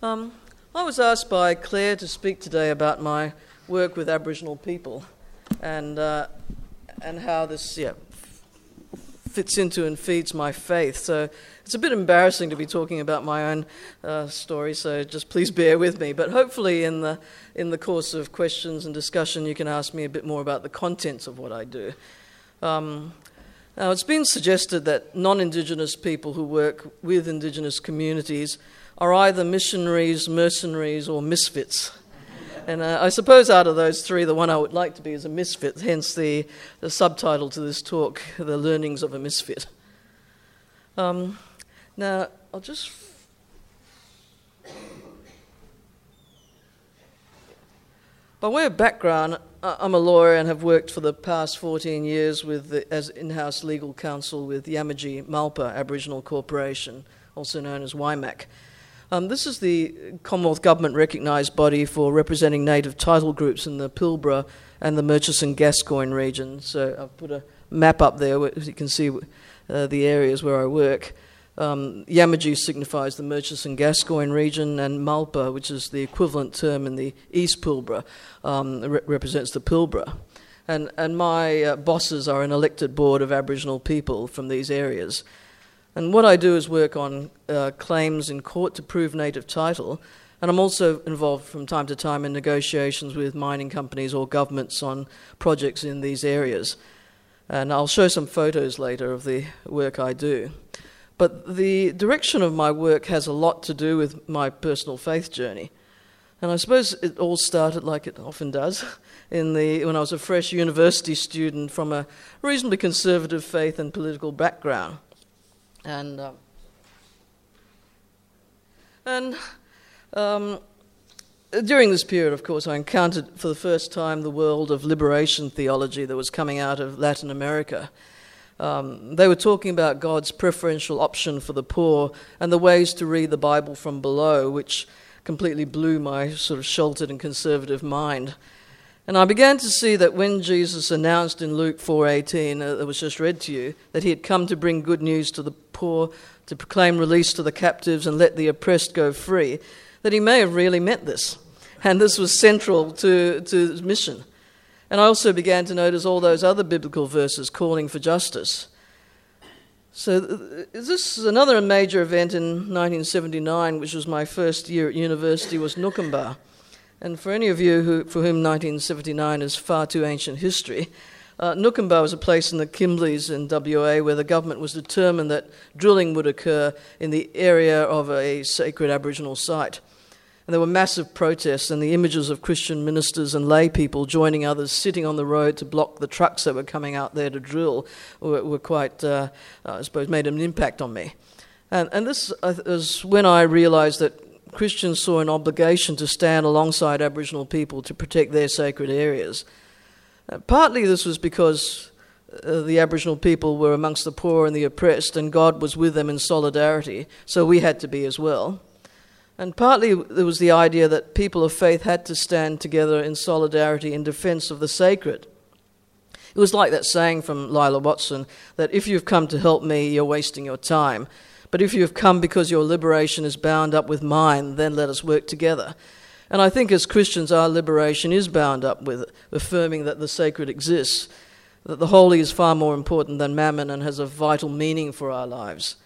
I was asked by Claire to speak today about my work with Aboriginal people and how this fits into and feeds my faith. So it's a bit embarrassing to be talking about my own story, so just please bear with me. But hopefully in the course of questions and discussion you can ask me a bit more about the contents of what I do. Now, it's been suggested that non-Indigenous people who work with Indigenous communities are either missionaries, mercenaries, or misfits. And I suppose out of those three, the one I would like to be is a misfit, hence the subtitle to this talk, The Learnings of a Misfit. Now, I'll just... By way of background, I'm a lawyer and have worked for the past 14 years as in-house legal counsel with Yamaji Malpa Aboriginal Corporation, also known as WIMAC. This is the Commonwealth Government recognised body for representing native title groups in the Pilbara and the Murchison-Gascoyne region. So I've put a map up there where you can see the areas where I work. Yamaji signifies the Murchison-Gascoyne region, and Malpa, which is the equivalent term in the East Pilbara, represents the Pilbara. And my bosses are an elected board of Aboriginal people from these areas. And what I do is work on claims in court to prove native title, and I'm also involved from time to time in negotiations with mining companies or governments on projects in these areas. And I'll show some photos later of the work I do. But the direction of my work has a lot to do with my personal faith journey. And I suppose it all started, like it often does, when I was a fresh university student from a reasonably conservative faith and political background. And during this period, of course, I encountered for the first time the world of liberation theology that was coming out of Latin America. They were talking about God's preferential option for the poor and the ways to read the Bible from below, which completely blew my sort of sheltered and conservative mind. And I began to see that when Jesus announced in Luke 4:18, that was just read to you, that he had come to bring good news to the poor, to proclaim release to the captives and let the oppressed go free, that he may have really meant this. And this was central to his mission. And I also began to notice all those other biblical verses calling for justice. So this is another major event in 1979, which was my first year at university, was Nookambah. And for any of you for whom 1979 is far too ancient history, Nookambah was a place in the Kimberleys in WA where the government was determined that drilling would occur in the area of a sacred Aboriginal site. And there were massive protests, and the images of Christian ministers and lay people joining others sitting on the road to block the trucks that were coming out there to drill were quite, I suppose, made an impact on me. And this is when I realised that Christians saw an obligation to stand alongside Aboriginal people to protect their sacred areas. Partly this was because the Aboriginal people were amongst the poor and the oppressed, and God was with them in solidarity, so we had to be as well. And partly there was the idea that people of faith had to stand together in solidarity in defence of the sacred. It was like that saying from Lila Watson, that if you've come to help me, you're wasting your time. But if you've come because your liberation is bound up with mine, then let us work together. And I think as Christians, our liberation is bound up with affirming that the sacred exists, that the holy is far more important than mammon and has a vital meaning for our lives.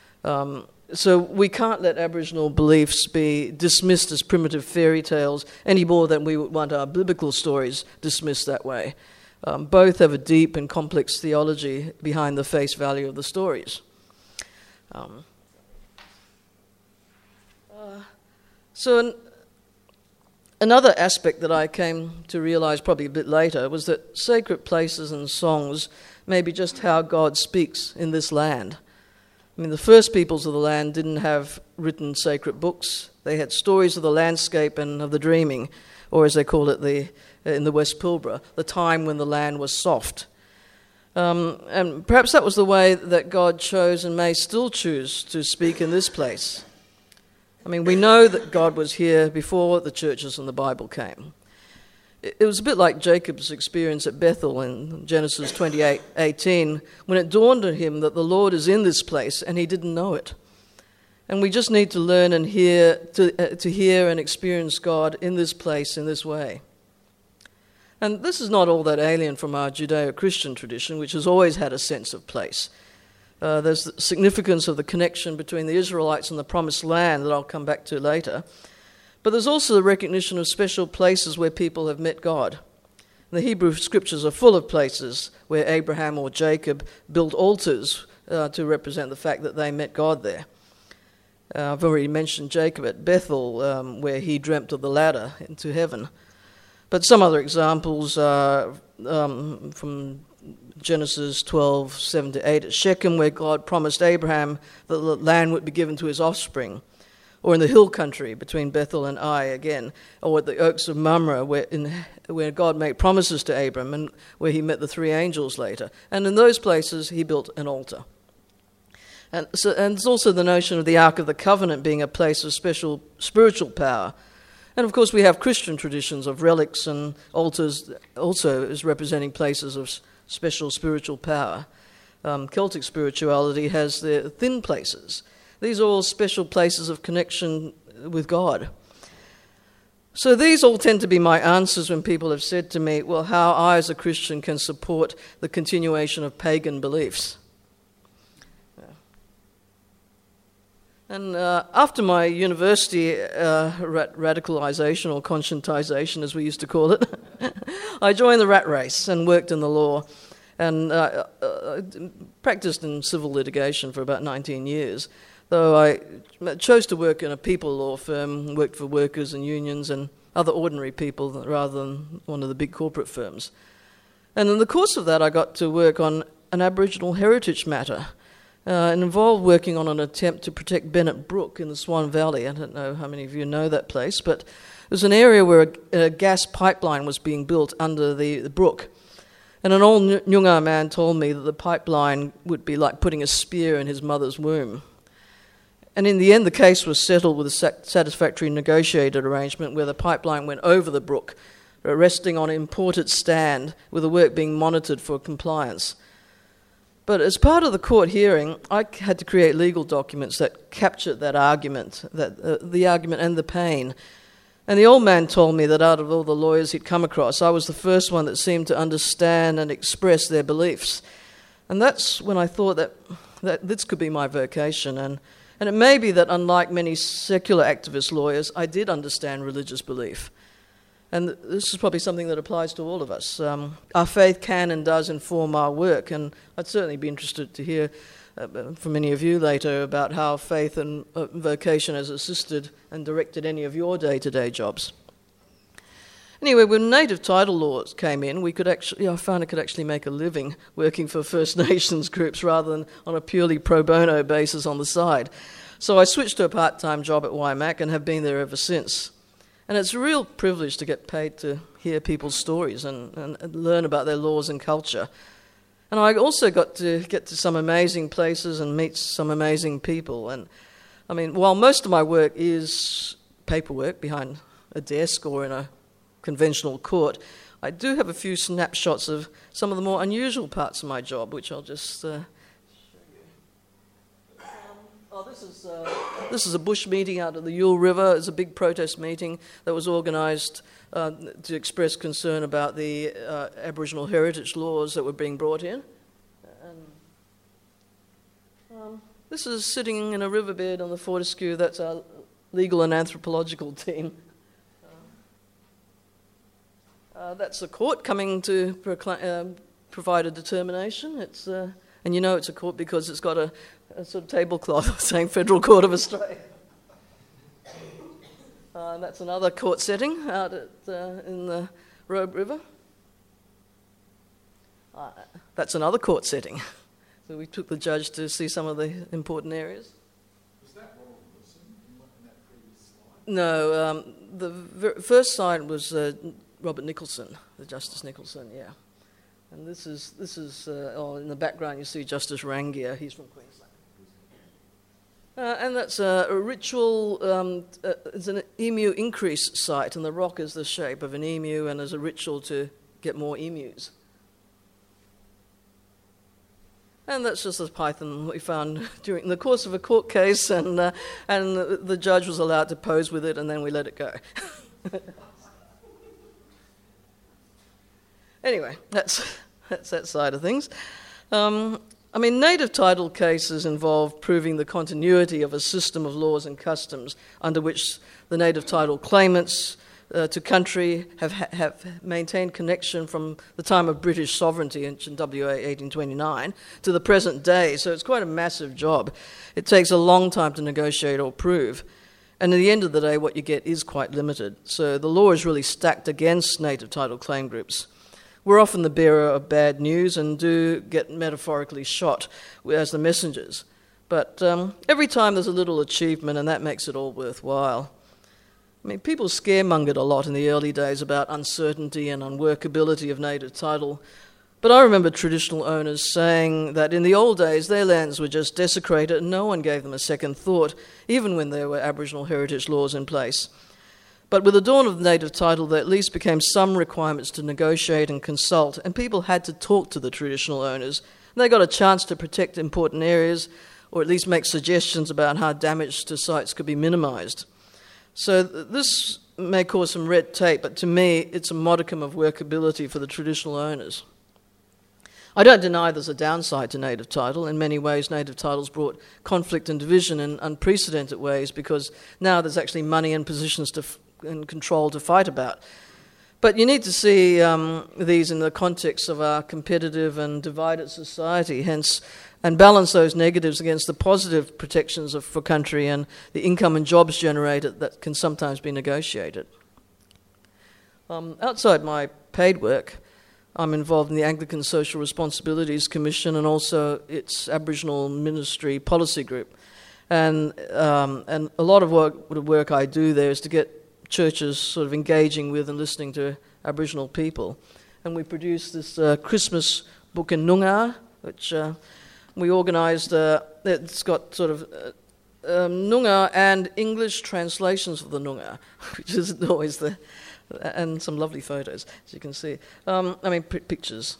So we can't let Aboriginal beliefs be dismissed as primitive fairy tales any more than we would want our biblical stories dismissed that way. Both have a deep and complex theology behind the face value of the stories. Another aspect that I came to realise probably a bit later was that sacred places and songs may be just how God speaks in this land. I mean, the first peoples of the land didn't have written sacred books. They had stories of the landscape and of the dreaming, or as they call it in the West Pilbara, the time when the land was soft. And perhaps that was the way that God chose and may still choose to speak in this place. I mean, we know that God was here before the churches and the Bible came. It was a bit like Jacob's experience at Bethel in Genesis 28:18, when it dawned on him that the Lord is in this place and he didn't know it. And we just need to learn and hear, to hear and experience God in this place, in this way. And this is not all that alien from our Judeo-Christian tradition, which has always had a sense of place. There's the significance of the connection between the Israelites and the Promised Land that I'll come back to later. But there's also the recognition of special places where people have met God. The Hebrew scriptures are full of places where Abraham or Jacob built altars to represent the fact that they met God there. I've already mentioned Jacob at Bethel, where he dreamt of the ladder into heaven. But some other examples are from Genesis 12:7-8 at Shechem, where God promised Abraham that the land would be given to his offspring. Or in the hill country between Bethel and Ai again, or at the Oaks of Mamre, where God made promises to Abram and where he met the three angels later. And in those places, he built an altar. And there's also the notion of the Ark of the Covenant being a place of special spiritual power. And of course, we have Christian traditions of relics and altars also as representing places of special spiritual power. Celtic spirituality has the thin places. These are all special places of connection with God. So these all tend to be my answers when people have said to me, well, how I as a Christian can support the continuation of pagan beliefs. And after my university radicalization or conscientization, as we used to call it, I joined the rat race and worked in the law and practiced in civil litigation for about 19 years. Though I chose to work in a people law firm, worked for workers and unions and other ordinary people rather than one of the big corporate firms. And in the course of that, I got to work on an Aboriginal heritage matter. It involved working on an attempt to protect Bennett Brook in the Swan Valley. I don't know how many of you know that place, but it was an area where a gas pipeline was being built under the brook. And an old Noongar man told me that the pipeline would be like putting a spear in his mother's womb. And in the end, the case was settled with a satisfactory negotiated arrangement where the pipeline went over the brook, resting on an imported stand, with the work being monitored for compliance. But as part of the court hearing, I had to create legal documents that captured that argument, the argument and the pain. And the old man told me that out of all the lawyers he'd come across, I was the first one that seemed to understand and express their beliefs. And that's when I thought that this could be my vocation. And it may be that, unlike many secular activist lawyers, I did understand religious belief. And this is probably something that applies to all of us. Our faith can and does inform our work, and I'd certainly be interested to hear from any of you later about how faith and vocation has assisted and directed any of your day-to-day jobs. Anyway, when native title laws came in, I found I could actually make a living working for First Nations groups rather than on a purely pro bono basis on the side. So I switched to a part-time job at Waimak and have been there ever since. And it's a real privilege to get paid to hear people's stories and learn about their laws and culture. And I also got to get to some amazing places and meet some amazing people. And I mean, while most of my work is paperwork behind a desk or in a conventional court, I do have a few snapshots of some of the more unusual parts of my job, which I'll just show you. This is a bush meeting out of the Yule River. It's a big protest meeting that was organised to express concern about the Aboriginal heritage laws that were being brought in. And this is sitting in a riverbed on the Fortescue. That's our legal and anthropological team. That's the court coming to provide a determination. It's and you know it's a court because it's got a sort of tablecloth saying Federal Court of Australia. And that's another court setting out in the Robe River. That's another court setting. So we took the judge to see some of the important areas. Was that Ronald Wilson in that previous slide? No, the first slide was Robert Nicholson, the Justice Nicholson, yeah. And this is in the background you see Justice Rangier, he's from Queensland. And that's a ritual, it's an emu increase site, and the rock is the shape of an emu, and there's a ritual to get more emus. And that's just a python we found during the course of a court case, and the judge was allowed to pose with it, and then we let it go. Anyway, that's that side of things. Native title cases involve proving the continuity of a system of laws and customs under which the native title claimants to country have maintained connection from the time of British sovereignty in WA 1829 to the present day. So it's quite a massive job. It takes a long time to negotiate or prove. And at the end of the day, what you get is quite limited. So the law is really stacked against native title claim groups. We're often the bearer of bad news and do get metaphorically shot as the messengers. But every time there's a little achievement, and that makes it all worthwhile. People scaremongered a lot in the early days about uncertainty and unworkability of native title. But I remember traditional owners saying that in the old days their lands were just desecrated and no one gave them a second thought, even when there were Aboriginal heritage laws in place. But with the dawn of native title, there at least became some requirements to negotiate and consult, and people had to talk to the traditional owners. And they got a chance to protect important areas, or at least make suggestions about how damage to sites could be minimised. So this may cause some red tape, but to me, it's a modicum of workability for the traditional owners. I don't deny there's a downside to native title. In many ways, native title's brought conflict and division in unprecedented ways because now there's actually money and positions and control to fight about. But you need to see these in the context of our competitive and divided society, hence, and balance those negatives against the positive protections for country and the income and jobs generated that can sometimes be negotiated. Outside my paid work, I'm involved in the Anglican Social Responsibilities Commission and also its Aboriginal Ministry Policy Group. And a lot of the work I do there is to get churches sort of engaging with and listening to Aboriginal people. And we produced this Christmas book in Noongar, which we organised. It's got sort of Noongar and English translations of the Noongar, which isn't always and some lovely photos, as you can see. Pictures.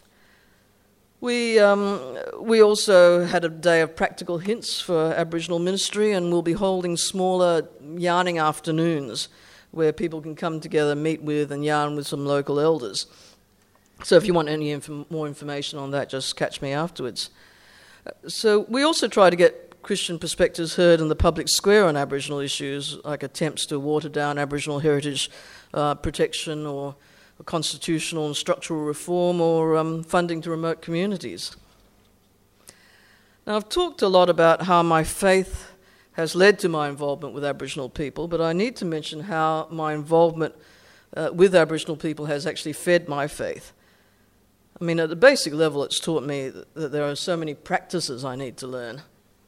We also had a day of practical hints for Aboriginal ministry, and we'll be holding smaller yarning afternoons where people can come together, meet with and yarn with some local elders. So if you want any more information on that, just catch me afterwards. So we also try to get Christian perspectives heard in the public square on Aboriginal issues, like attempts to water down Aboriginal heritage protection or constitutional and structural reform or funding to remote communities. Now, I've talked a lot about how my faith has led to my involvement with Aboriginal people, but I need to mention how my involvement with Aboriginal people has actually fed my faith. At the basic level, it's taught me that there are so many practices I need to learn.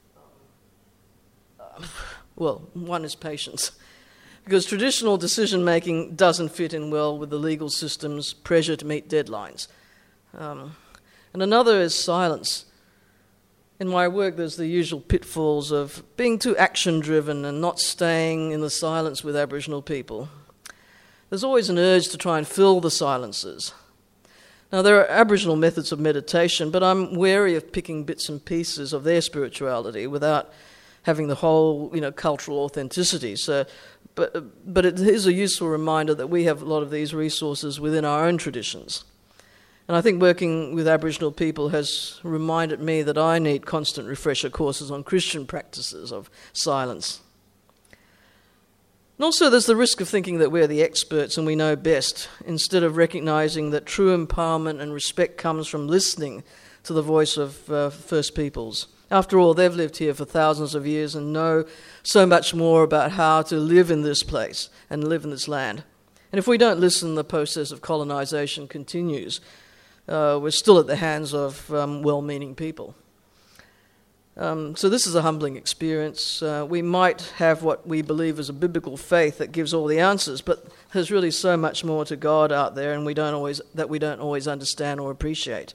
One is patience. Because traditional decision-making doesn't fit in well with the legal system's pressure to meet deadlines. And another is silence. In my work, there's the usual pitfalls of being too action-driven and not staying in the silence with Aboriginal people. There's always an urge to try and fill the silences. Now, there are Aboriginal methods of meditation, but I'm wary of picking bits and pieces of their spirituality without having the whole, cultural authenticity. But it is a useful reminder that we have a lot of these resources within our own traditions. And I think working with Aboriginal people has reminded me that I need constant refresher courses on Christian practices of silence. And also there's the risk of thinking that we're the experts and we know best, instead of recognising that true empowerment and respect comes from listening to the voice of First Peoples. After all, they've lived here for thousands of years and know so much more about how to live in this place and live in this land. And if we don't listen, the process of colonisation continues. We're still at the hands of well-meaning people. So this is a humbling experience. We might have what we believe is a biblical faith that gives all the answers, but there's really so much more to God out there, and we don't always understand or appreciate.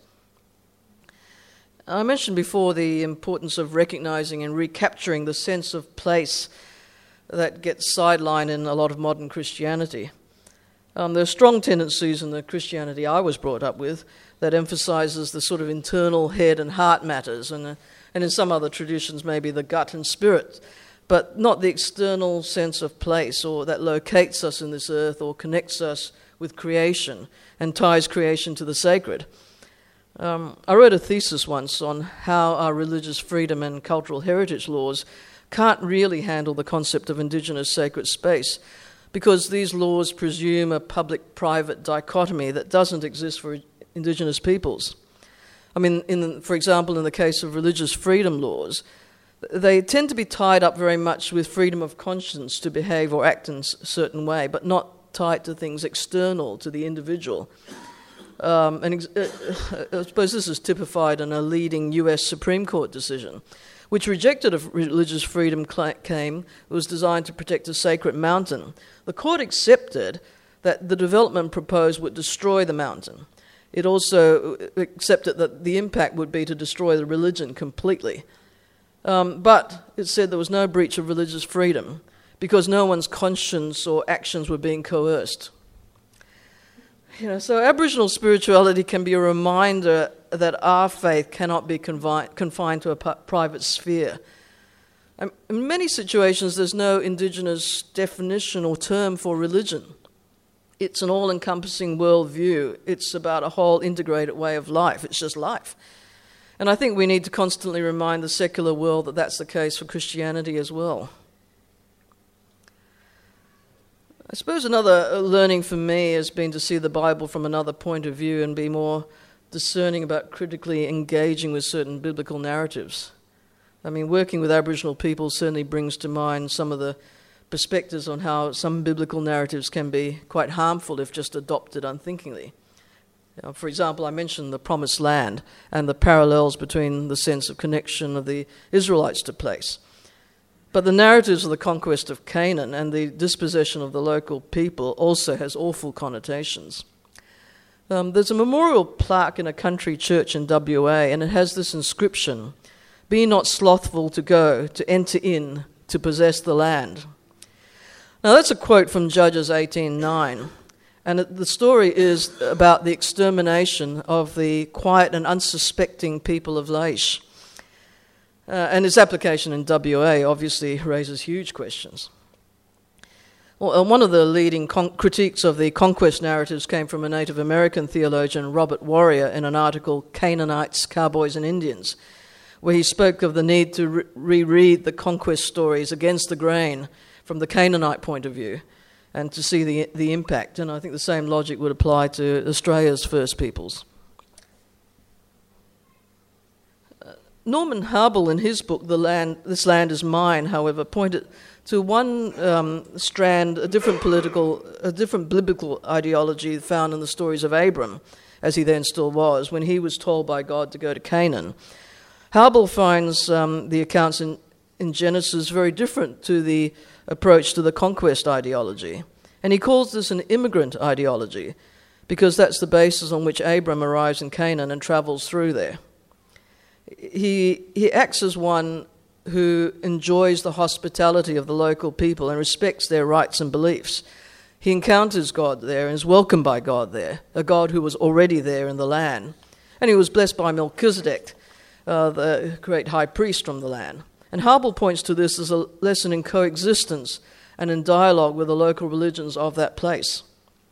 I mentioned before the importance of recognising and recapturing the sense of place that gets sidelined in a lot of modern Christianity. There are strong tendencies in the Christianity I was brought up with that emphasizes the sort of internal head and heart matters, and in some other traditions maybe the gut and spirit, but not the external sense of place or that locates us in this earth or connects us with creation and ties creation to the sacred. I wrote a thesis once on how our religious freedom and cultural heritage laws can't really handle the concept of indigenous sacred space, because these laws presume a public-private dichotomy that doesn't exist for indigenous peoples. I mean, for example, in the case of religious freedom laws, they tend to be tied up very much with freedom of conscience to behave or act in a certain way, but not tied to things external to the individual. I suppose this is typified in a leading US Supreme Court decision, which rejected a religious freedom claim that was designed to protect a sacred mountain. The court accepted that the development proposed would destroy the mountain. It also accepted that the impact would be to destroy the religion completely. But it said there was no breach of religious freedom because no one's conscience or actions were being coerced. So Aboriginal spirituality can be a reminder that our faith cannot be confined to a private sphere. In many situations, there's no indigenous definition or term for religion. It's an all-encompassing worldview. It's about a whole integrated way of life. It's just life. And I think we need to constantly remind the secular world that that's the case for Christianity as well. I suppose another learning for me has been to see the Bible from another point of view and be more discerning about critically engaging with certain biblical narratives. I mean, working with Aboriginal people certainly brings to mind some of the perspectives on how some biblical narratives can be quite harmful if just adopted unthinkingly. For example, I mentioned the Promised Land and the parallels between the sense of connection of the Israelites to place. But the narratives of the conquest of Canaan and the dispossession of the local people also has awful connotations. There's a memorial plaque in a country church in WA, and it has this inscription: "Be not slothful to go, to enter in, to possess the land." Now that's a quote from Judges 18:9, and the story is about the extermination of the quiet and unsuspecting people of Laish. And its application in WA obviously raises huge questions. Well, one of the leading critiques of the conquest narratives came from a Native American theologian, Robert Warrior, in an article, Canaanites, Cowboys and Indians, where he spoke of the need to reread the conquest stories against the grain from the Canaanite point of view and to see the impact. And I think the same logic would apply to Australia's First Peoples. Norman Harbel, in his book, This Land Is Mine, however, pointed to one strand, a different biblical ideology found in the stories of Abram, as he then still was, when he was told by God to go to Canaan. Harbel finds the accounts in Genesis very different to the approach to the conquest ideology. And he calls this an immigrant ideology, because that's the basis on which Abram arrives in Canaan and travels through there. He acts as one who enjoys the hospitality of the local people and respects their rights and beliefs. He encounters God there and is welcomed by God there, a God who was already there in the land. And he was blessed by Melchizedek, the great high priest from the land. And Harbel points to this as a lesson in coexistence and in dialogue with the local religions of that place.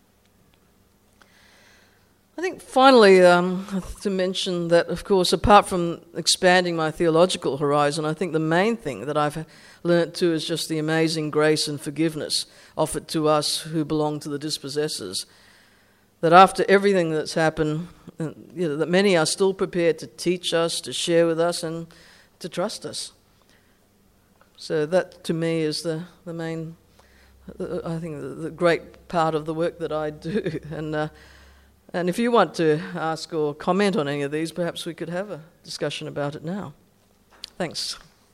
I think finally to mention that, of course, apart from expanding my theological horizon, I think the main thing that I've learnt too is just the amazing grace and forgiveness offered to us who belong to the dispossessors. That after everything that's happened, that many are still prepared to teach us, to share with us, and to trust us. So that, to me, is the main, I think, the great part of the work that I do. And if you want to ask or comment on any of these, perhaps we could have a discussion about it now. Thanks.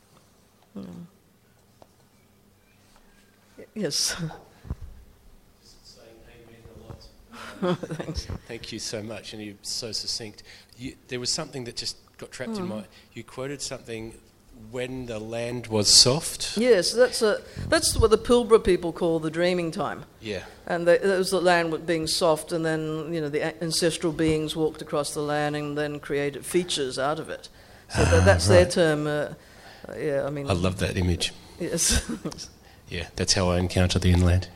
Yes. Just saying amen a lot. Thanks. Thank you so much, and you're so succinct. There was something that just got trapped in my... You quoted something when the land was soft. Yes, that's what the Pilbara people call the dreaming time. Yeah. And that was the land being soft, and then the ancestral beings walked across the land and then created features out of it. So that's their term. I mean. I love that image. Yes. Yeah, that's how I encounter the inland.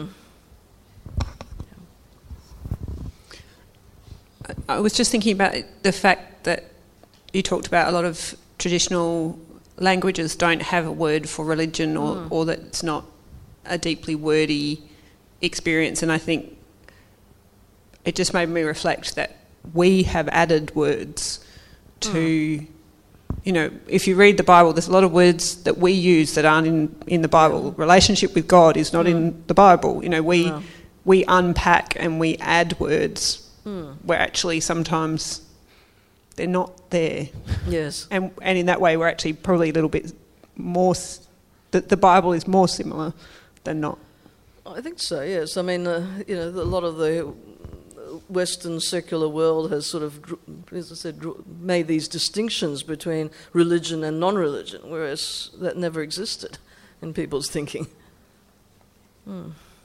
I was just thinking about the fact that you talked about a lot of traditional languages don't have a word for religion, or that it's not a deeply wordy experience, and I think it just made me reflect that we have added words to, if you read the Bible, there's a lot of words that we use that aren't in the Bible. Relationship with God is not in the Bible. We unpack and we add words where actually sometimes they're not there. Yes. And in that way, we're actually probably a little bit more. The Bible is more similar than not. I think so. Yes. I mean, a lot of the Western secular world has sort of, as I said, made these distinctions between religion and non-religion, whereas that never existed in people's thinking. Yeah.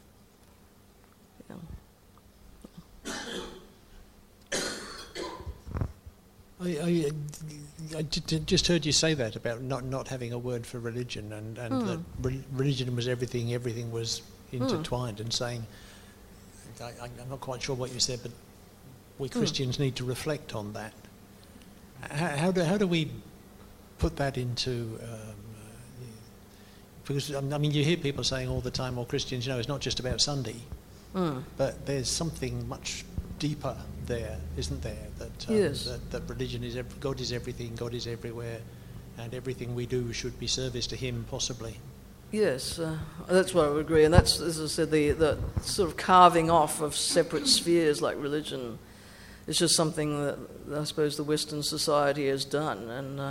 I just heard you say that about not having a word for religion, and that religion was everything was intertwined, and saying, I'm not quite sure what you said, but we Christians need to reflect on that. How do we put that into... because, I mean, you hear people saying all the time, Christians, it's not just about Sunday, but there's something much deeper there, isn't there? That yes. that religion is God is everything, God is everywhere, and everything we do should be service to Him, possibly. Yes, that's what I would agree, and that's, as I said, the sort of carving off of separate spheres like religion is just something that I suppose the Western society has done,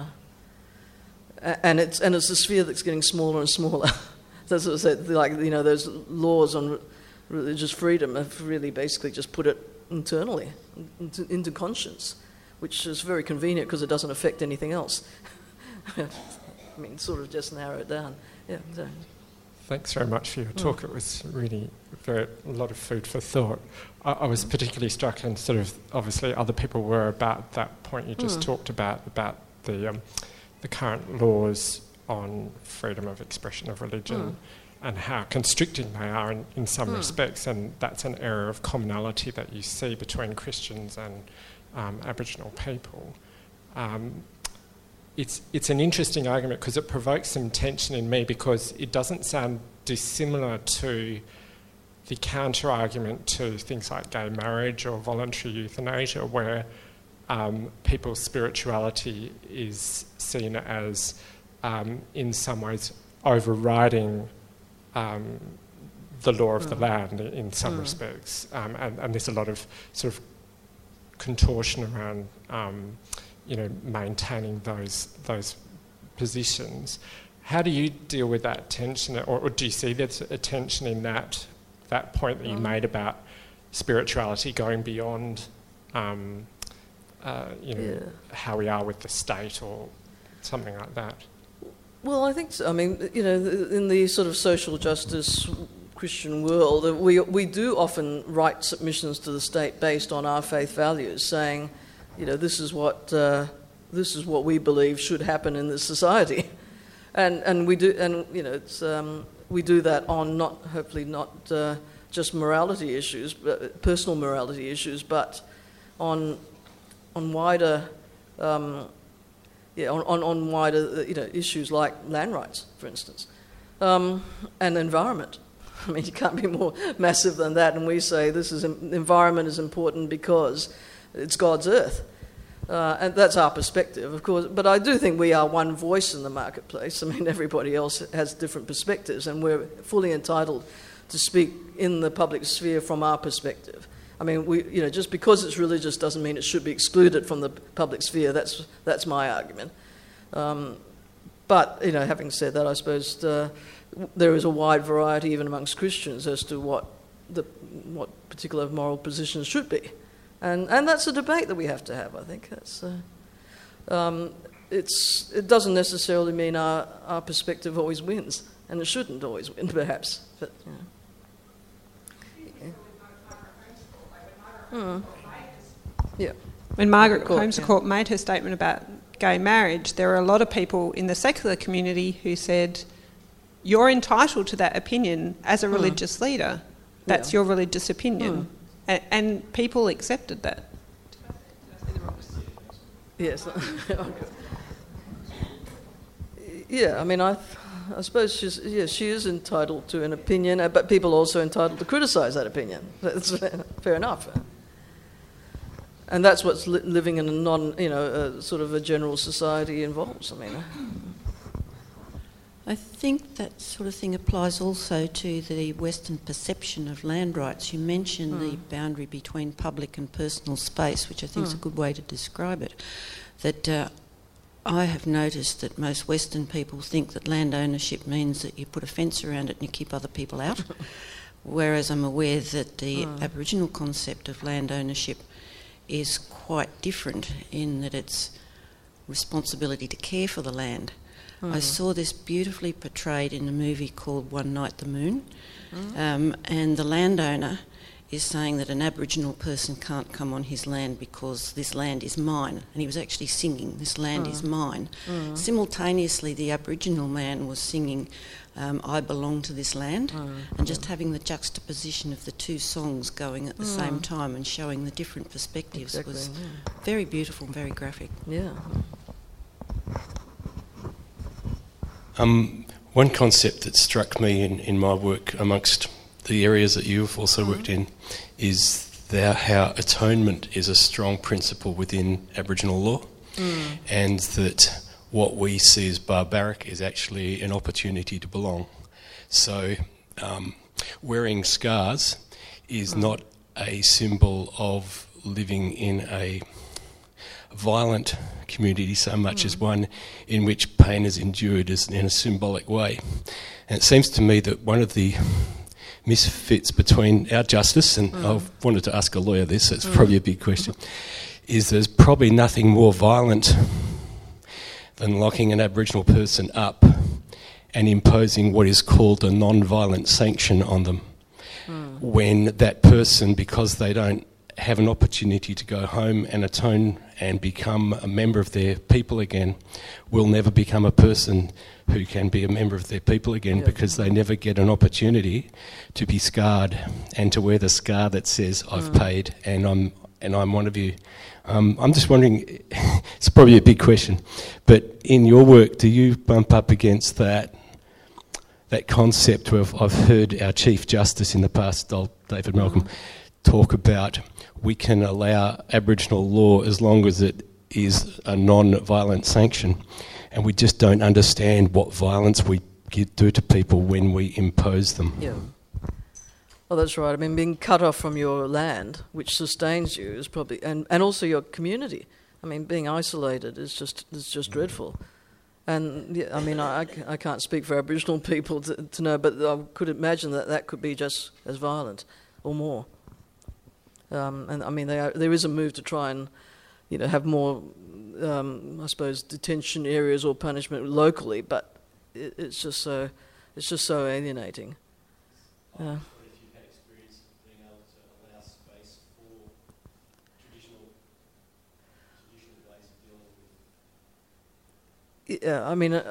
and it's a sphere that's getting smaller and smaller. That's what I said. Those laws on religious freedom have really basically just put it internally into conscience, which is very convenient because it doesn't affect anything else. I mean, sort of just narrow it down. Yeah. So. Thanks very much for your talk. It was really a lot of food for thought. I was particularly struck, and sort of obviously other people were, about that point you just talked about the current laws on freedom of expression of religion and how constricting they are in some respects, and that's an area of commonality that you see between Christians and Aboriginal people. It's an interesting argument because it provokes some tension in me, because it doesn't sound dissimilar to the counter-argument to things like gay marriage or voluntary euthanasia, where people's spirituality is seen as, in some ways, overriding the law of the land in some respects. And there's a lot of sort of contortion around maintaining those positions. How do you deal with that tension, or do you see there's a tension in that point that you made about spirituality going beyond how we are with the state or something like that? Well, I think so. I mean, in the sort of social justice Christian world, we do often write submissions to the state based on our faith values, saying, this is what we believe should happen in this society, and we do, and it's we do that on hopefully not just morality issues, but personal morality issues, but on wider. On wider issues like land rights, for instance, and environment. I mean, you can't be more massive than that. And we say environment is important because it's God's earth, and that's our perspective, of course. But I do think we are one voice in the marketplace. I mean, everybody else has different perspectives, and we're fully entitled to speak in the public sphere from our perspective. I mean, just because it's religious doesn't mean it should be excluded from the public sphere. That's my argument. But having said that, I suppose there is a wide variety even amongst Christians as to what particular moral positions should be, and that's a debate that we have to have. I think that's it doesn't necessarily mean our perspective always wins, and it shouldn't always win, perhaps. But yeah. When Margaret Holmes Court made her statement about gay marriage, there were a lot of people in the secular community who said, "You're entitled to that opinion as a religious leader. That's your religious opinion," and people accepted that. Yes. Yeah, I mean, I suppose she is entitled to an opinion, but people are also entitled to criticise that opinion. That's fair enough. And that's what living in a sort of a general society involves. I mean, I think that sort of thing applies also to the Western perception of land rights. You mentioned the boundary between public and personal space, which I think is a good way to describe it. That I have noticed that most Western people think that land ownership means that you put a fence around it and you keep other people out, whereas I'm aware that the Aboriginal concept of land ownership is quite different in that it's responsibility to care for the land. I saw this beautifully portrayed in a movie called One Night the Moon, and the landowner is saying that an Aboriginal person can't come on his land because this land is mine, and he was actually singing, "This land is mine." Simultaneously, the Aboriginal man was singing, "I belong to this land," and just having the juxtaposition of the two songs going at the same time and showing the different perspectives was very beautiful and very graphic. Yeah. One concept that struck me in my work amongst the areas that you've also worked in is how atonement is a strong principle within Aboriginal law, and that what we see as barbaric is actually an opportunity to belong. So wearing scars is not a symbol of living in a violent community so much as one in which pain is endured in a symbolic way. And it seems to me that one of the misfits between our justice, and I've wanted to ask a lawyer this, so it's probably a big question, is there's probably nothing more violent than locking an Aboriginal person up and imposing what is called a non-violent sanction on them, when that person, because they don't have an opportunity to go home and atone and become a member of their people again, will never become a person who can be a member of their people again, because they never get an opportunity to be scarred and to wear the scar that says, "I've paid and I'm one of you." I'm just wondering, it's probably a big question, but in your work, do you bump up against that concept where I've heard our Chief Justice in the past, David Malcolm, talk about we can allow Aboriginal law as long as it is a non-violent sanction, and we just don't understand what violence we do to people when we impose them. Yeah. Well, that's right. I mean, being cut off from your land, which sustains you, is probably, and also your community. I mean, being isolated is just dreadful. And yeah, I mean, I can't speak for Aboriginal people to know, but I could imagine that could be just as violent or more. And I mean, there is a move to try and, have more, I suppose, detention areas or punishment locally, but it's just so alienating. If you've had experience of being able to allow space for traditional ways of dealing with. Yeah, I mean,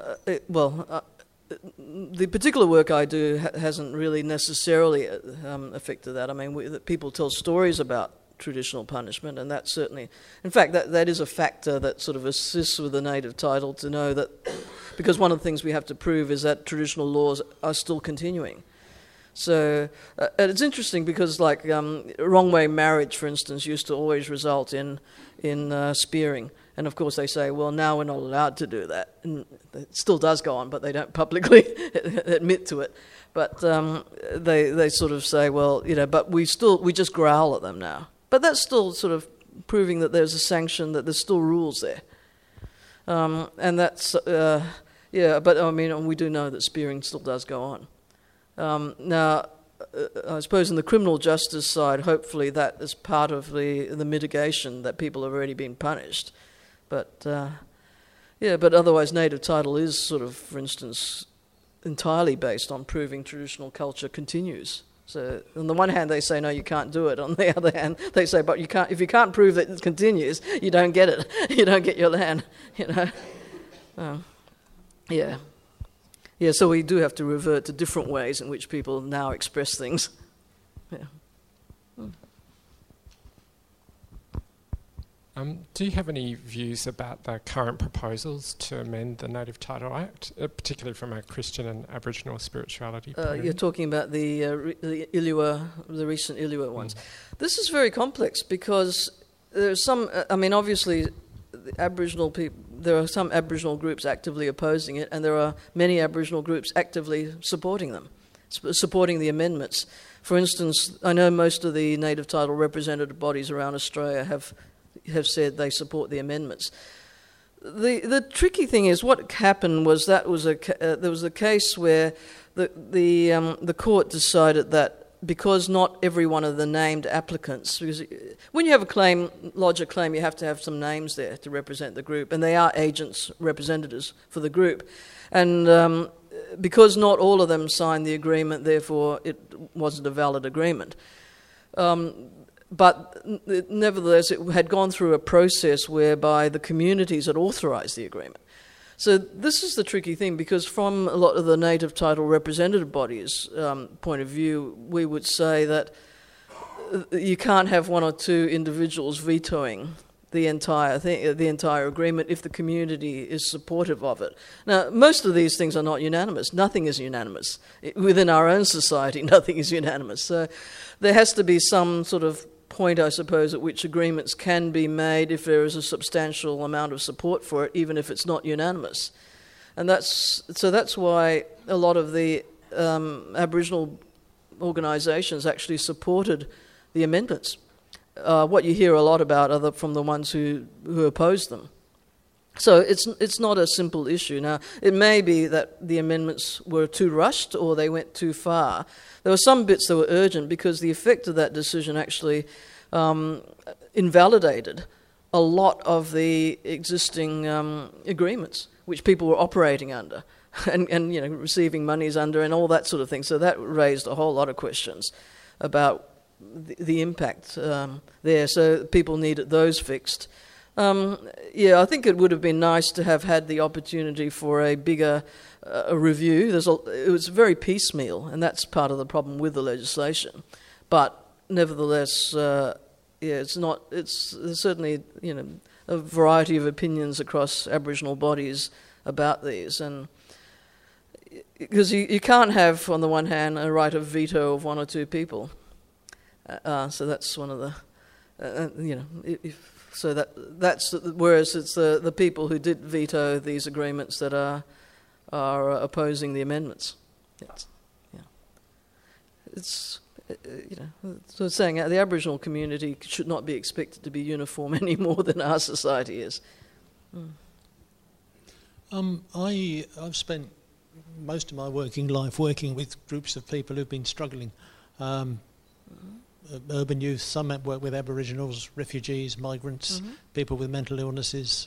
the particular work I do hasn't really necessarily affected that. I mean, people tell stories about traditional punishment, and that certainly, in fact, that is a factor that sort of assists with the native title to know that, because one of the things we have to prove is that traditional laws are still continuing. So it's interesting because, like, wrong-way marriage, for instance, used to always result in spearing. And of course they say, well, now we're not allowed to do that. And it still does go on, but they don't publicly admit to it. But they sort of say, well, but we just growl at them now. But that's still sort of proving that there's a sanction, that there's still rules there. And that's, but I mean, we do know that spearing still does go on. Now, I suppose in the criminal justice side, hopefully that is part of the mitigation, that people have already been punished. But Yeah, but otherwise native title is sort of, for instance, entirely based on proving traditional culture continues. So on the one hand they say no, you can't do it. On the other hand they say, but you can't. If you can't prove that it continues, you don't get it. You don't get your land. You know. Yeah. Yeah. So we do have to revert to different ways in which people now express things. Yeah. Do you have any views about the current proposals to amend the Native Title Act, particularly from a Christian and Aboriginal spirituality point of view? You're talking about the ILUA, the recent ILUA ones. This is very complex because there's some. I mean, obviously, the Aboriginal people. There are some Aboriginal groups actively opposing it, and there are many Aboriginal groups actively supporting them, supporting the amendments. For instance, I know most of the native title representative bodies around Australia have said they support the amendments. The tricky thing is what happened was there was a case where the court decided that because not every one of the named applicants, because when you have lodge a claim, you have to have some names there to represent the group, and they are agents, representatives for the group, and because not all of them signed the agreement, therefore it wasn't a valid agreement. But nevertheless, it had gone through a process whereby the communities had authorised the agreement. So this is the tricky thing, because from a lot of the native title representative bodies' point of view, we would say that you can't have one or two individuals vetoing the entire thing, the entire agreement, if the community is supportive of it. Now, most of these things are not unanimous. Nothing is unanimous. Within our own society, nothing is unanimous. So there has to be some sort of point, I suppose, at which agreements can be made if there is a substantial amount of support for it, even if it's not unanimous. And that's why a lot of the Aboriginal organisations actually supported the amendments. What you hear a lot about are from the ones who opposed them. So it's not a simple issue. Now, it may be that the amendments were too rushed or they went too far. There were some bits that were urgent because the effect of that decision actually invalidated a lot of the existing agreements which people were operating under and receiving monies under and all that sort of thing. So that raised a whole lot of questions about the impact there. So people needed those fixed. I think it would have been nice to have had the opportunity for a bigger review. It was very piecemeal, and that's part of the problem with the legislation. But nevertheless, there's certainly a variety of opinions across Aboriginal bodies about these, and because you can't have, on the one hand, a right of veto of one or two people. So that's one of the, whereas it's the people who did veto these agreements that are opposing the amendments. So saying the Aboriginal community should not be expected to be uniform any more than our society is. I've spent most of my working life working with groups of people who've been struggling. Urban youth, some work with Aboriginals, refugees, migrants, people with mental illnesses.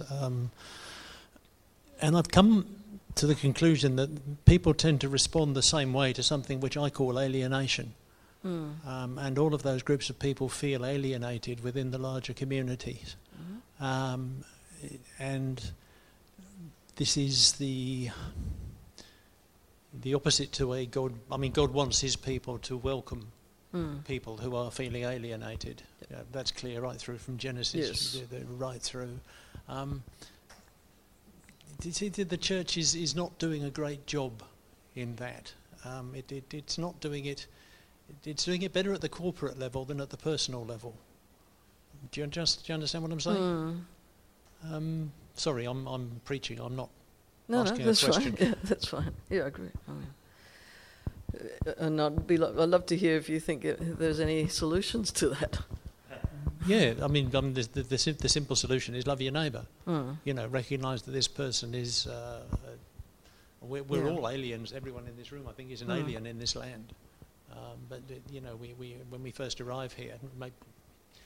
And I've come to the conclusion that people tend to respond the same way to something which I call alienation. And all of those groups of people feel alienated within the larger communities. And this is the opposite to a God. I mean, God wants his people to welcome people who are feeling alienated. That's clear right through from Genesis, right through. The church is not doing a great job in that. It's not doing it. It's doing it better at the corporate level than at the personal level. Do you understand what I'm saying? Sorry, I'm preaching. I'm not asking that's a question. Fine. Yeah, that's fine. Yeah, I agree. And I'd love to hear if you think there's any solutions to that. Yeah, I mean, the simple solution is love your neighbour. Recognise that this person is. We're all aliens. Everyone in this room, I think, is an alien in this land. But we when we first arrive here,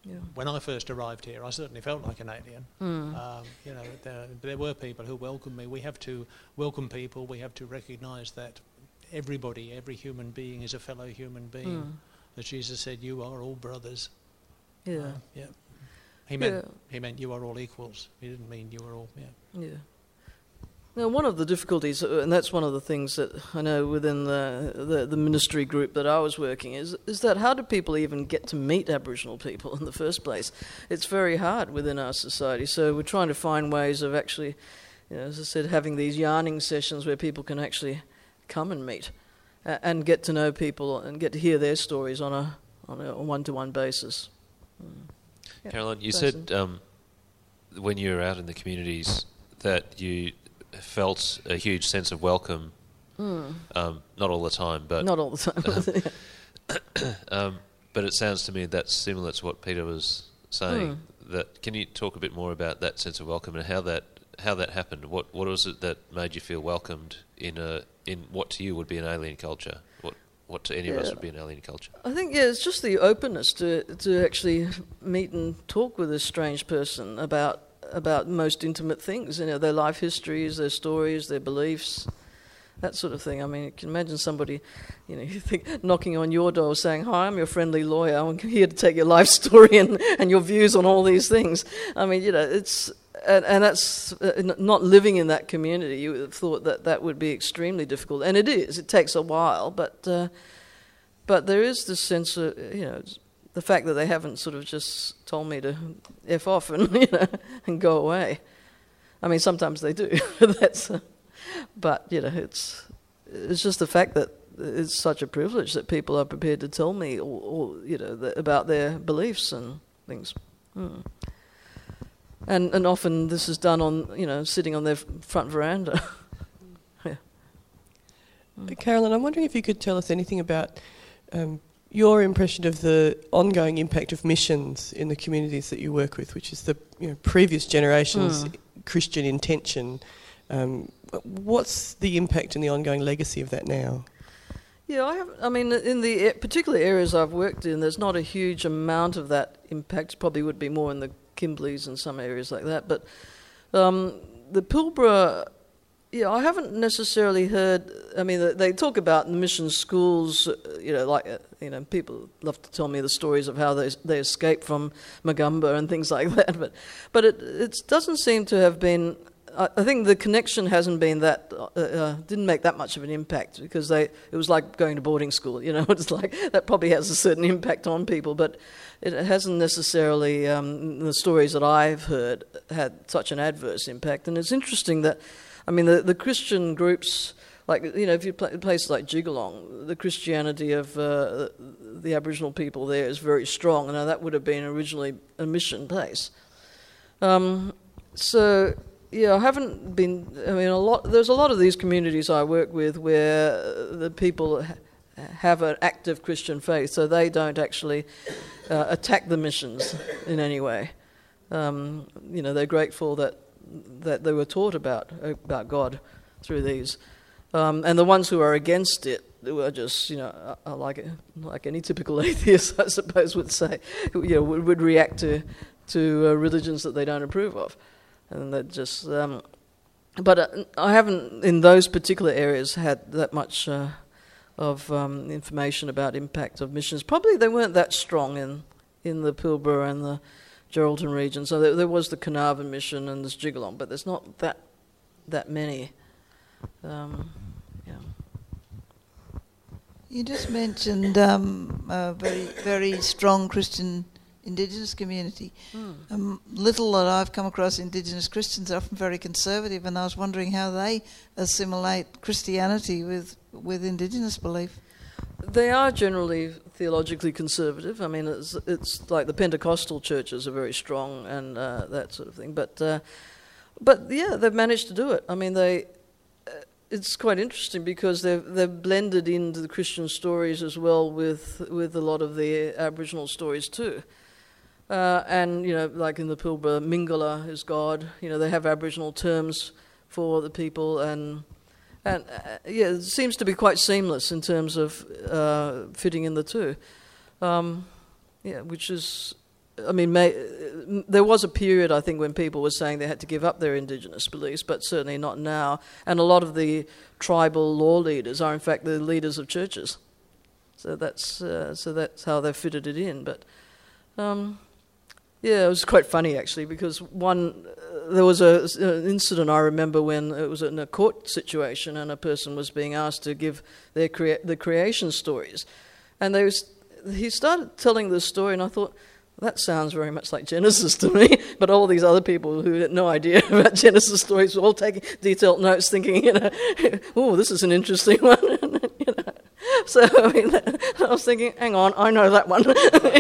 When I first arrived here, I certainly felt like an alien. You know, there were people who welcomed me. We have to welcome people. We have to recognise that everybody, every human being is a fellow human being. As Jesus said, "You are all brothers." Yeah. He meant you are all equals. He didn't mean you were all. Yeah. Now, one of the difficulties, and that's one of the things that I know within the ministry group that I was working, is that how do people even get to meet Aboriginal people in the first place? It's very hard within our society. So we're trying to find ways of actually, you know, as I said, having these yarning sessions where people can actually come and meet and get to know people and get to hear their stories on a one-to-one basis. Yeah. Caroline, you said when you were out in the communities that you felt a huge sense of welcome. Not all the time, but not all the time. But it sounds to me that's similar to what Peter was saying. That can you talk a bit more about that sense of welcome and how that happened? What was it that made you feel welcomed in what to you would be an alien culture? What to any of us would be an alien culture? I think it's just the openness to actually meet and talk with a strange person about most intimate things, you know, their life histories, their stories, their beliefs, that sort of thing. I mean, you can imagine somebody, you know, you think knocking on your door saying, "Hi, I'm your friendly lawyer. I'm here to take your life story and your views on all these things." I mean, you know, it's and that's not living in that community. You would have thought that would be extremely difficult, and it is. It takes a while, but there is this sense of, you know, the fact that they haven't sort of just told me to F off and, you know, and go away. I mean, sometimes they do. But, you know, it's just the fact that it's such a privilege that people are prepared to tell me, or you know, about their beliefs and things. And often this is done on, you know, sitting on their front veranda. Carolyn, I'm wondering if you could tell us anything about your impression of the ongoing impact of missions in the communities that you work with, which is the, you know, previous generation's Christian intention. What's the impact and the ongoing legacy of that now? Yeah, I mean, in the particular areas I've worked in, there's not a huge amount of that impact. Probably would be more in the Kimbleys and some areas like that. But the Pilbara, yeah, I haven't necessarily heard. I mean, they talk about the mission schools. You know, like you know, people love to tell me the stories of how they escaped from Magumba and things like that. But it doesn't seem to have been. I think the connection hasn't been that. Didn't make that much of an impact because it was like going to boarding school. You know, it's like that probably has a certain impact on people, but it hasn't necessarily. The stories that I've heard had such an adverse impact, and it's interesting that. I mean, the Christian groups, like, you know, if you places like Jigalong, the Christianity of the Aboriginal people there is very strong. Now, that would have been originally a mission place. So, yeah, I haven't been. I mean, there's a lot of these communities I work with where the people have an active Christian faith, so they don't actually attack the missions in any way. You know, they're grateful that they were taught about God through these, and the ones who are against it were just, you know, like any typical atheist, I suppose, would say, you know, would react to religions that they don't approve of, and that just. But I haven't in those particular areas had that much of information about impact of missions. Probably they weren't that strong in the Pilbara and the Geraldton region. So there was the Carnarvon mission and this Jigalong, but there's not that many. Yeah. You just mentioned a very, very strong Christian Indigenous community. Little that I've come across Indigenous Christians are often very conservative, and I was wondering how they assimilate Christianity with Indigenous belief. They are generally theologically conservative. I mean, it's like the Pentecostal churches are very strong and that sort of thing. But yeah, they've managed to do it. I mean, it's quite interesting because they've blended into the Christian stories as well with a lot of the Aboriginal stories too. And you know, like in the Pilbara, Mingala is God. You know, they have Aboriginal terms for the people and yeah, it seems to be quite seamless in terms of fitting in the two. Yeah, which is I mean, there was a period, I think, when people were saying they had to give up their Indigenous beliefs, but certainly not now. And a lot of the tribal law leaders are, in fact, the leaders of churches. So that's how they fitted it in. But yeah, it was quite funny actually, because there was an incident I remember when it was in a court situation, and a person was being asked to give the creation stories, and he started telling the story, and I thought, that sounds very much like Genesis to me. But all these other people who had no idea about Genesis stories were all taking detailed notes, thinking, oh, this is an interesting one. So I mean, I was thinking, hang on, I know that one.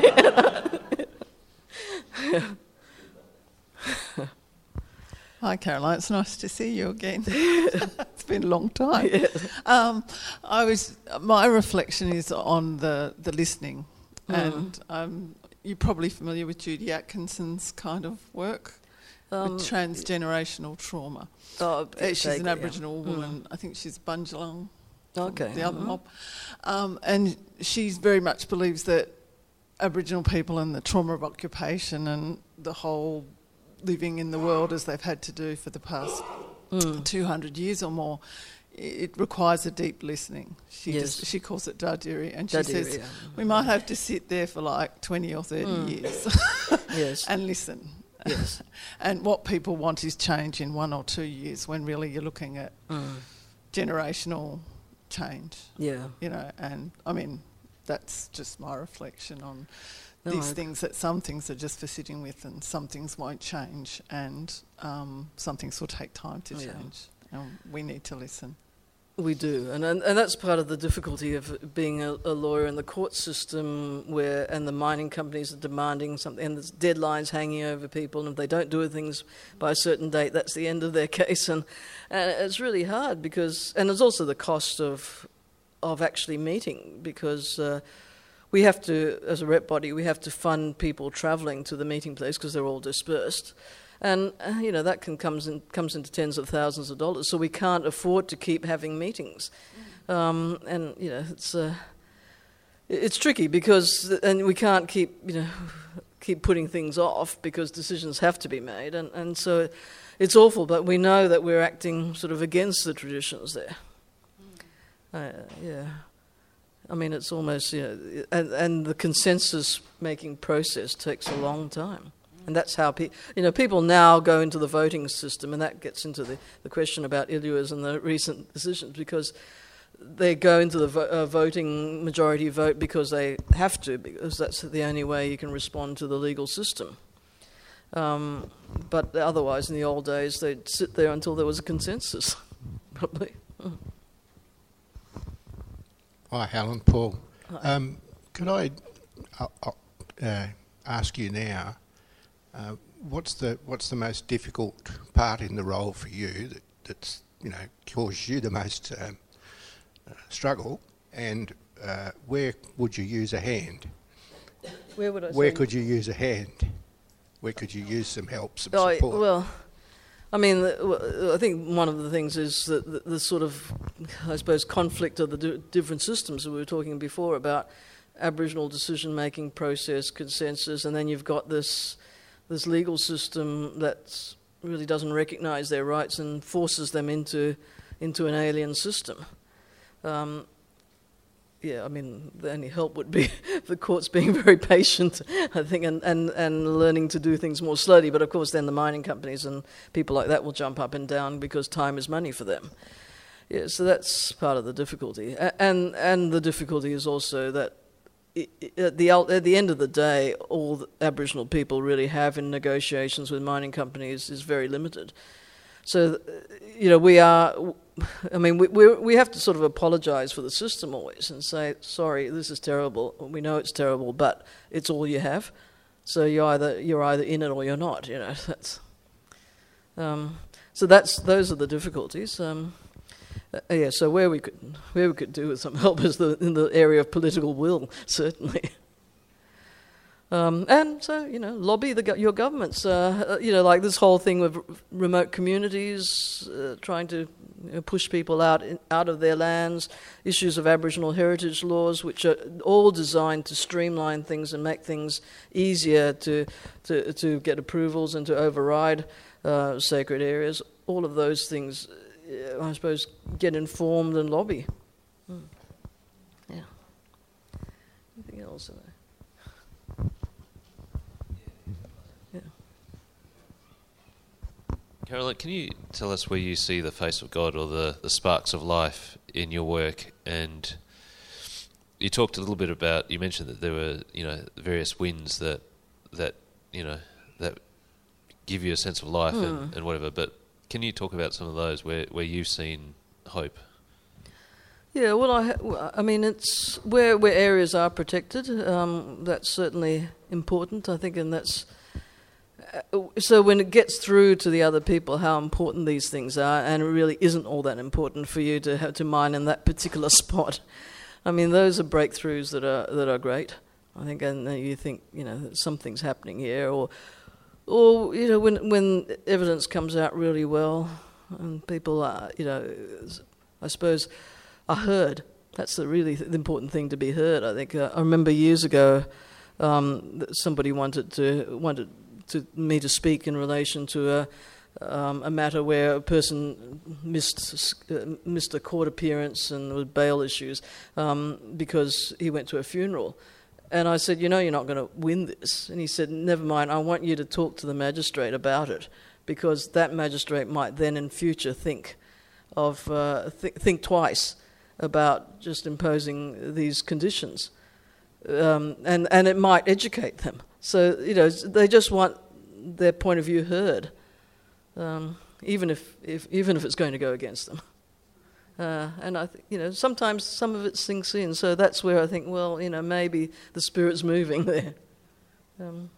Hi, Caroline. It's nice to see you again. It's been a long time. Yeah. My reflection is on the listening, and you're probably familiar with Judy Atkinson's kind of work with transgenerational trauma. She's an Aboriginal woman. I think she's Bunjalung. Okay. The other mob. And she very much believes that Aboriginal people and the trauma of occupation and the whole living in the world as they've had to do for the past 200 years or more, it requires a deep listening. She calls it dadiri, and she says we might have to sit there for like 20 or 30 years and listen. Yes. And what people want is change in 1 or 2 years, when really you're looking at generational change. Yeah. And I mean, that's just my reflection on these things, that some things are just for sitting with, and some things won't change, and some things will take time to change. And we need to listen. We do, and that's part of the difficulty of being a lawyer in the court system, and the mining companies are demanding something, and there's deadlines hanging over people, and if they don't do things by a certain date, that's the end of their case, and it's really hard and there's also the cost of actually meeting, because we have to, as a rep body, we have to fund people travelling to the meeting place because they're all dispersed. And, that comes into tens of thousands of dollars, so we can't afford to keep having meetings. It's tricky and we can't keep putting things off, because decisions have to be made. And so it's awful, but we know that we're acting sort of against the traditions there. I mean, it's almost, and the consensus-making process takes a long time. And that's how people now go into the voting system, and that gets into the question about ILUAs and the recent decisions, because they go into the voting majority vote because they have to, because that's the only way you can respond to the legal system. But otherwise, in the old days, they'd sit there until there was a consensus, probably. Hi, Helen. Paul. Hi. Could I ask you now, what's the most difficult part in the role for you that's caused you the most struggle, and where would you use a hand? Where could you use a hand? Where could you use some help, some support? Well, I mean, I think one of the things is that the sort of, I suppose, conflict of the different systems that we were talking before about Aboriginal decision-making process, consensus, and then you've got this legal system that really doesn't recognise their rights and forces them into an alien system. I mean, the only help would be the courts being very patient, I think, and learning to do things more slowly. But of course, then the mining companies and people like that will jump up and down because time is money for them. Yeah, so that's part of the difficulty, and the difficulty is also that at the end of the day, all the Aboriginal people really have in negotiations with mining companies is very limited. So, we have to sort of apologise for the system always and say, sorry, this is terrible. We know it's terrible, but it's all you have. So you're either in it or you're not. That's. So those are the difficulties. So where we could do with some help is in the area of political will, certainly. And so, lobby your governments. Like this whole thing with remote communities, trying to push people out of their lands, issues of Aboriginal heritage laws, which are all designed to streamline things and make things easier to get approvals and to override sacred areas. All of those things, I suppose, get informed and lobby. Yeah. Anything else in there? Carolyn, can you tell us where you see the face of God or the sparks of life in your work? And you talked a little bit about, you mentioned that there were, various winds that give you a sense of life and whatever, but can you talk about some of those where you've seen hope? Yeah, well, I mean, it's where areas are protected. That's certainly important, I think, and that's... So when it gets through to the other people how important these things are, and it really isn't all that important for you to have to mine in that particular spot, I mean, those are breakthroughs that are great, I think, and you think, something's happening here, or when evidence comes out really well, and people are, I suppose, are heard. That's the really important thing, to be heard. I think I remember years ago, somebody wanted me to speak in relation to a matter where a person missed a court appearance and with bail issues because he went to a funeral. And I said, you're not going to win this. And he said, never mind, I want you to talk to the magistrate about it, because that magistrate might then in future think twice about just imposing these conditions. And it might educate them. So, they just want their point of view heard, even if it's going to go against them. And I think, sometimes some of it sinks in. So that's where I think, well, maybe the Spirit's moving there.